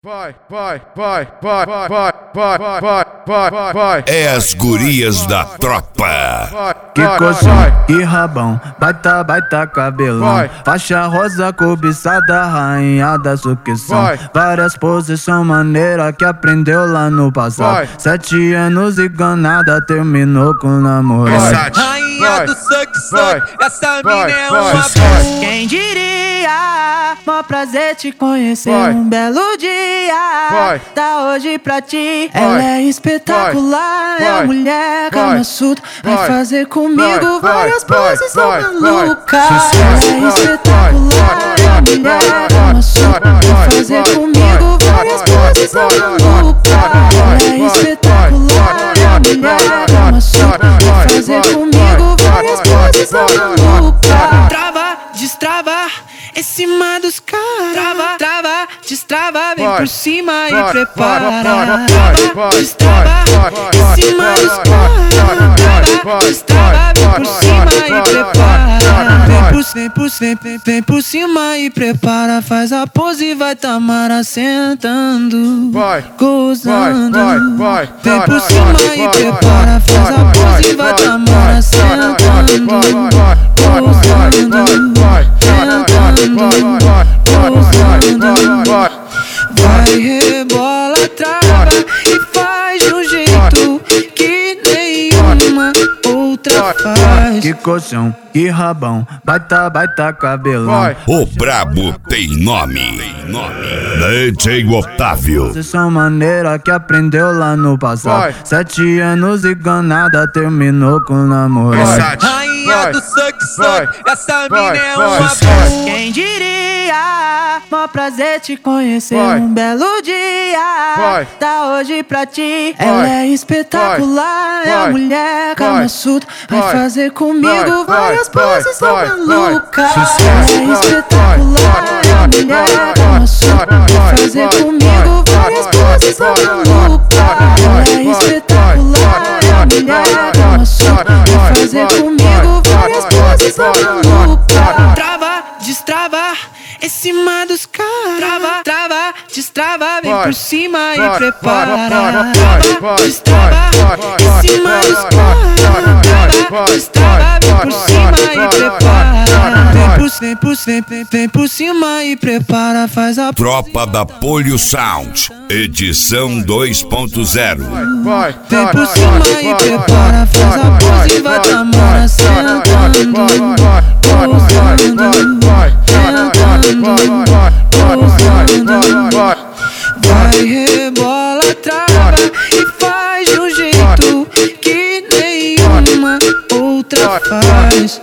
É as gurias da tropa. Que coxão, que rabão, baita cabelão. Faixa rosa cobiçada, rainha da sucção. Várias posições maneiras que aprendeu lá no passado. 7 anos e ganada, terminou com namorado. Rainha do suck, essa mina é uma boss. Quem diria, mó prazer te conhecer. Um belo dia, tá hoje pra ti. Ela é espetacular, é a mulher Kama Sutra. Vai fazer comigo várias poses malucas. Ela é espetacular, é a mulher Kama Sutra. Vai fazer comigo várias poses malucas. Ela é espetacular, é a mulher Kama Sutra. Vai fazer comigo várias poses malucas. Trava, destrava, em cima dos caras. Trava, destrava, vem por cima e prepara. Trava, destrava, em cima dos caras. Destrava, vem por cima e prepara. Vem por cima e prepara. Faz a pose e vai Tamara sentando, gozando. Vem por cima e prepara. Faz a pose e vai Tamara sentando, gozando. Vai, rebola, trava e faz de um jeito que nenhuma outra faz. Que coxão, que rabão, baita cabelão. O brabo tem nome. DJ Otávio. Posição maneira que aprendeu lá no passado. 7 anos e ganada, terminou com namorado. Rainha do suck, essa mina é uma boss. Quem diria, mó prazer te conhecer. Um belo dia, tá hoje pra ti. Ela é espetacular, é a mulher Kama Sutra. Vai fazer comigo várias poses malucas. Ela é espetacular, é a mulher Kama Sutra. Vai fazer comigo várias poses malucas. Ela é espetacular, é a mulher Kama Sutra. Vai fazer comigo várias poses malucas. Trava, destrava, em cima dos caras. Trava, destrava, vem por cima e prepara. Trava, destrava, em cima dos caras. Trava, destrava, vem por cima e prepara. Vem por cima e prepara. Faz a Tropa da Polio Sound, edição 2.0. Vem por cima e prepara. Faz a pose e vai Tamara sentando, gozando. Vai, rebola, trava e faz de um jeito que nenhuma outra faz.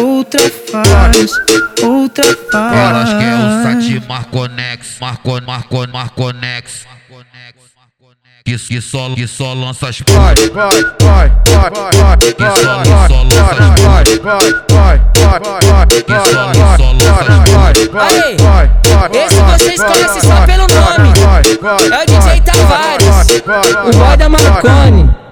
Elas querem o Sati Marconex, Marconex. Que só lança as poses. Que só lança as poses. Que só lança as poses. Aí, esse vocês conhecem só pelo nome. É o DJ Tavares, o boy da Marconi.